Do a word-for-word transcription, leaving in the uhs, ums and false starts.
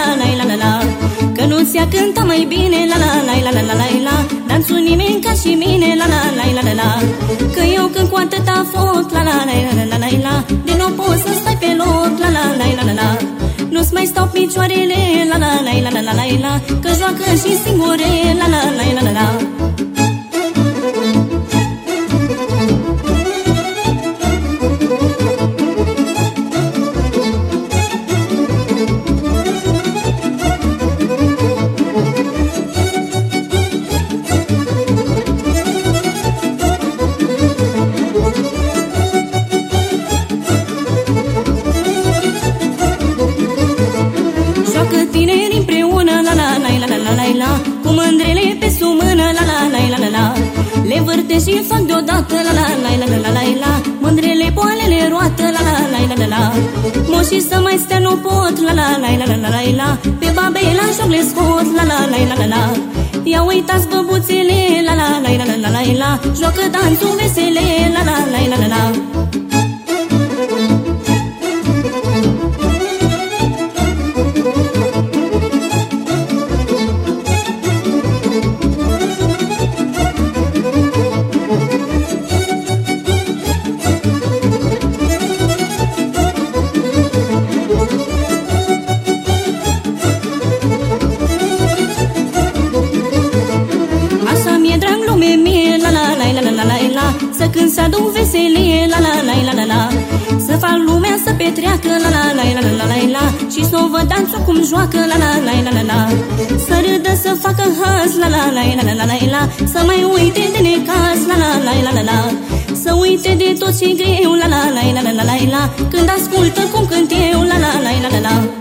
la la la la la. Că nu ți-a cântat mai bine la la la la la la la la. Dansul nimeni ca și mine la la la la la la. Că eu când cu atâta foc la la la la la la la. De nu pot să stai pe loc la la la la la la. Nu-ți mai stau picioarele la la la la la la la la. Că joacă și singure la la la la la la. Tineri împreună la la la la la la la la. Cu mândrele pe sub mână la la la la la la. Le vârte și fac deodată la la la la la la la la. Mândrele poalele roată la la la la la la. Moșii să mai stea nu pot la la la la la la la la. Pe babei la joc le scot la la la la la la. Ia uitați băbuțele la la la la la la la. Joacă dansul vesele la la la la la la. Să când se aduc veselie la la la la la la. Să fac lumea să petreacă la la la la la la la. Și să o văd dansul cum joacă la la la la la la. Să râdă, să facă haz la la la la la la la. Să mai uite de necaz la la la la la la. Să uite de tot ce greu la la la la la la la. Când ascultă cum cânt eu la la la la la la.